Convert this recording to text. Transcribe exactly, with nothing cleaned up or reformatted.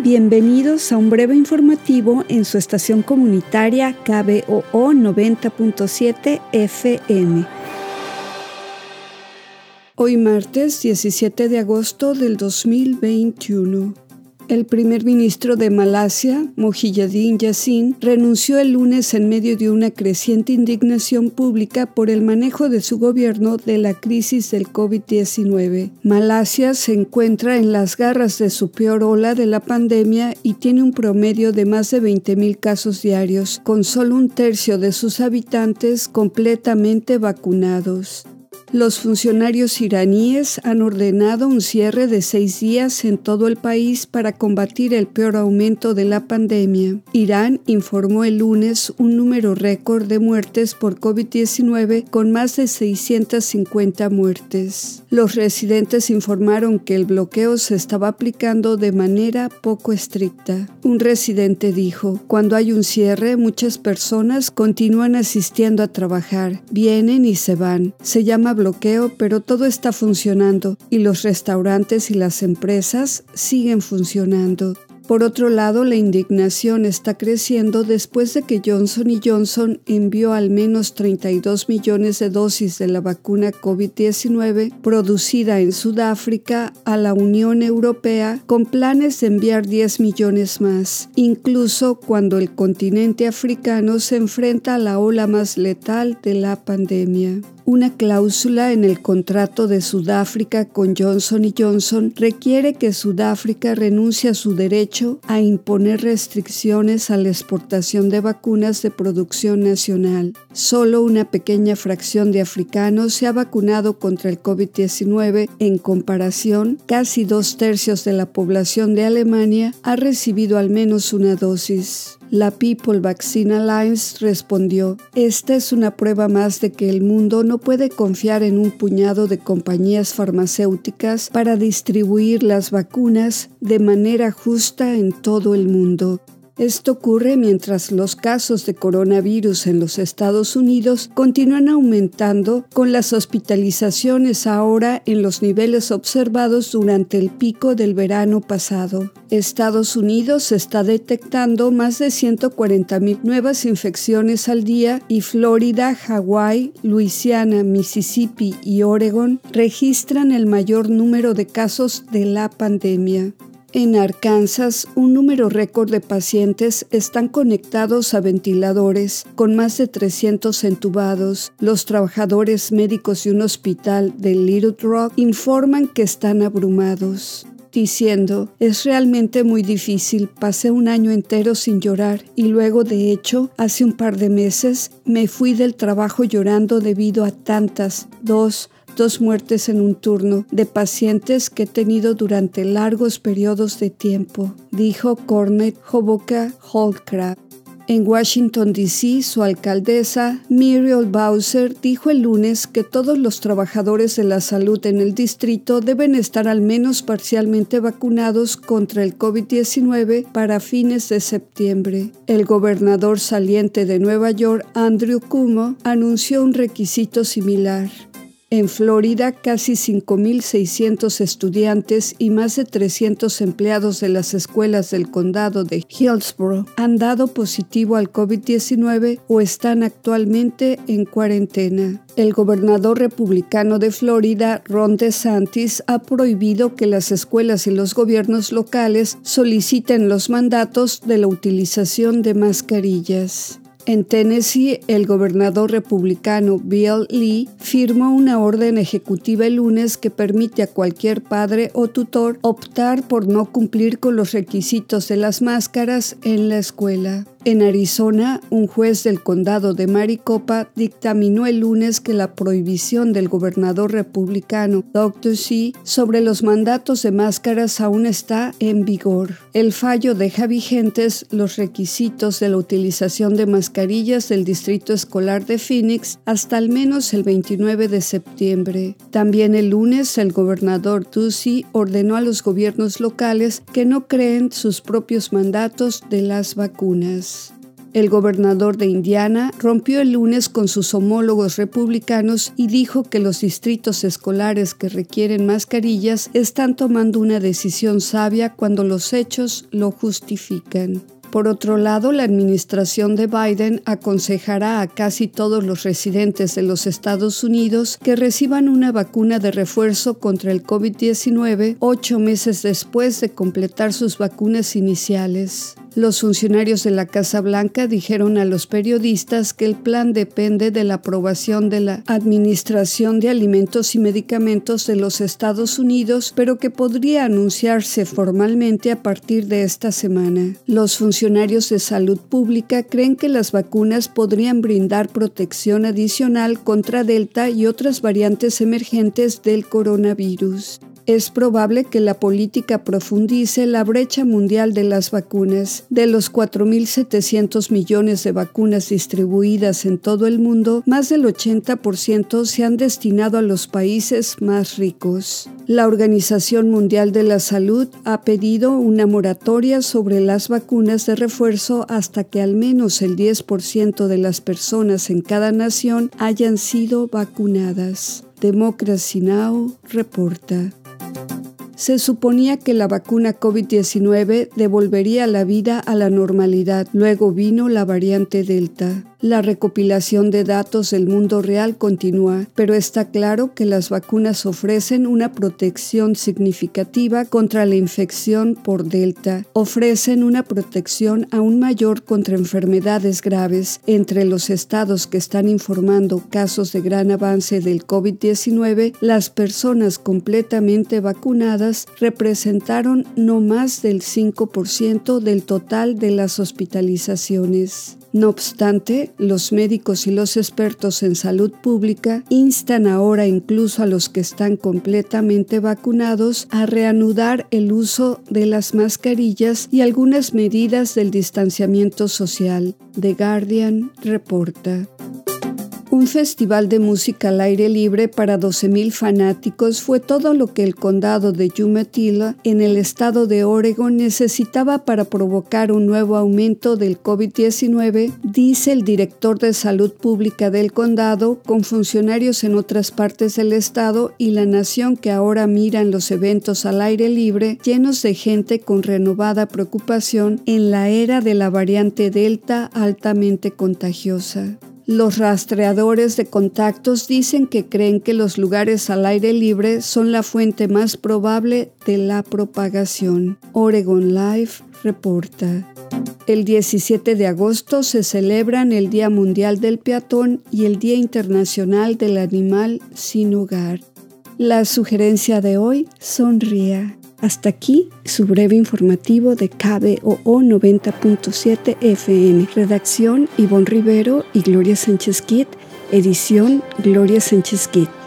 Bienvenidos a un breve informativo en su estación comunitaria K B O O noventa punto siete F M. Hoy martes diecisiete de agosto del dos mil veintiuno. El primer ministro de Malasia, Muhyiddin Yassin, renunció el lunes en medio de una creciente indignación pública por el manejo de su gobierno de la crisis del COVID diecinueve. Malasia se encuentra en las garras de su peor ola de la pandemia y tiene un promedio de más de veinte mil casos diarios, con solo un tercio de sus habitantes completamente vacunados. Los funcionarios iraníes han ordenado un cierre de seis días en todo el país para combatir el peor aumento de la pandemia. Irán informó el lunes un número récord de muertes por COVID diecinueve con más de seiscientas cincuenta muertes. Los residentes informaron que el bloqueo se estaba aplicando de manera poco estricta. Un residente dijo: "Cuando hay un cierre, muchas personas continúan asistiendo a trabajar, vienen y se van. Se llama bloqueo, pero todo está funcionando y los restaurantes y las empresas siguen funcionando". Por otro lado, la indignación está creciendo después de que Johnson y Johnson envió al menos treinta y dos millones de dosis de la vacuna COVID diecinueve producida en Sudáfrica a la Unión Europea, con planes de enviar diez millones más, incluso cuando el continente africano se enfrenta a la ola más letal de la pandemia. Una cláusula en el contrato de Sudáfrica con Johnson y Johnson requiere que Sudáfrica renuncie a su derecho a imponer restricciones a la exportación de vacunas de producción nacional. Solo una pequeña fracción de africanos se ha vacunado contra el COVID diecinueve. En comparación, casi dos tercios de la población de Alemania ha recibido al menos una dosis. La People Vaccine Alliance respondió: "Esta es una prueba más de que el mundo no puede confiar en un puñado de compañías farmacéuticas para distribuir las vacunas de manera justa en todo el mundo". Esto ocurre mientras los casos de coronavirus en los Estados Unidos continúan aumentando, con las hospitalizaciones ahora en los niveles observados durante el pico del verano pasado. Estados Unidos está detectando más de ciento cuarenta mil nuevas infecciones al día y Florida, Hawái, Luisiana, Mississippi y Oregon registran el mayor número de casos de la pandemia. En Arkansas, un número récord de pacientes están conectados a ventiladores, con más de trescientos entubados. Los trabajadores médicos de un hospital de Little Rock informan que están abrumados, diciendo: "Es realmente muy difícil, pasé un año entero sin llorar y luego, de hecho, hace un par de meses me fui del trabajo llorando debido a tantas, dos, dos muertes en un turno de pacientes que he tenido durante largos periodos de tiempo", dijo Cornette Hoboka Holdcraft. En Washington, D C, su alcaldesa, Muriel Bowser, dijo el lunes que todos los trabajadores de la salud en el distrito deben estar al menos parcialmente vacunados contra el COVID diecinueve para fines de septiembre. El gobernador saliente de Nueva York, Andrew Cuomo, anunció un requisito similar. En Florida, casi cinco mil seiscientos estudiantes y más de trescientos empleados de las escuelas del condado de Hillsborough han dado positivo al COVID diecinueve o están actualmente en cuarentena. El gobernador republicano de Florida, Ron DeSantis, ha prohibido que las escuelas y los gobiernos locales soliciten los mandatos de la utilización de mascarillas. En Tennessee, el gobernador republicano Bill Lee firmó una orden ejecutiva el lunes que permite a cualquier padre o tutor optar por no cumplir con los requisitos de las máscaras en la escuela. En Arizona, un juez del condado de Maricopa dictaminó el lunes que la prohibición del gobernador republicano Doug Ducey sobre los mandatos de máscaras aún está en vigor. El fallo deja vigentes los requisitos de la utilización de mascarillas del distrito escolar de Phoenix hasta al menos el veintinueve de septiembre. También el lunes, el gobernador Ducey ordenó a los gobiernos locales que no creen sus propios mandatos de las vacunas. El gobernador de Indiana rompió el lunes con sus homólogos republicanos y dijo que los distritos escolares que requieren mascarillas están tomando una decisión sabia cuando los hechos lo justifican. Por otro lado, la administración de Biden aconsejará a casi todos los residentes de los Estados Unidos que reciban una vacuna de refuerzo contra el COVID diecinueve ocho meses después de completar sus vacunas iniciales. Los funcionarios de la Casa Blanca dijeron a los periodistas que el plan depende de la aprobación de la Administración de Alimentos y Medicamentos de los Estados Unidos, pero que podría anunciarse formalmente a partir de esta semana. Los funcionarios de salud pública creen que las vacunas podrían brindar protección adicional contra Delta y otras variantes emergentes del coronavirus. Es probable que la política profundice la brecha mundial de las vacunas. De los cuatro mil setecientos millones de vacunas distribuidas en todo el mundo, más del ochenta por ciento se han destinado a los países más ricos. La Organización Mundial de la Salud ha pedido una moratoria sobre las vacunas de refuerzo hasta que al menos el diez por ciento de las personas en cada nación hayan sido vacunadas. Democracy Now! Reporta. Se suponía que la vacuna COVID diecinueve devolvería la vida a la normalidad. Luego vino la variante Delta. La recopilación de datos del mundo real continúa, pero está claro que las vacunas ofrecen una protección significativa contra la infección por Delta. Ofrecen una protección aún mayor contra enfermedades graves. Entre los estados que están informando casos de gran avance del COVID diecinueve, las personas completamente vacunadas representaron no más del cinco por ciento del total de las hospitalizaciones. No obstante, los médicos y los expertos en salud pública instan ahora incluso a los que están completamente vacunados a reanudar el uso de las mascarillas y algunas medidas del distanciamiento social. The Guardian reporta. Un festival de música al aire libre para doce mil fanáticos fue todo lo que el condado de Umatilla, en el estado de Oregon, necesitaba para provocar un nuevo aumento del COVID diecinueve, dice el director de salud pública del condado, con funcionarios en otras partes del estado y la nación que ahora miran los eventos al aire libre llenos de gente con renovada preocupación en la era de la variante Delta altamente contagiosa. Los rastreadores de contactos dicen que creen que los lugares al aire libre son la fuente más probable de la propagación. Oregon Live reporta. El diecisiete de agosto se celebran el Día Mundial del Peatón y el Día Internacional del Animal Sin Hogar. La sugerencia de hoy, sonría. Hasta aquí su breve informativo de K B O O noventa punto siete F M. Redacción Ivonne Rivero y Gloria Sánchez Kit. Edición Gloria Sánchez Kit.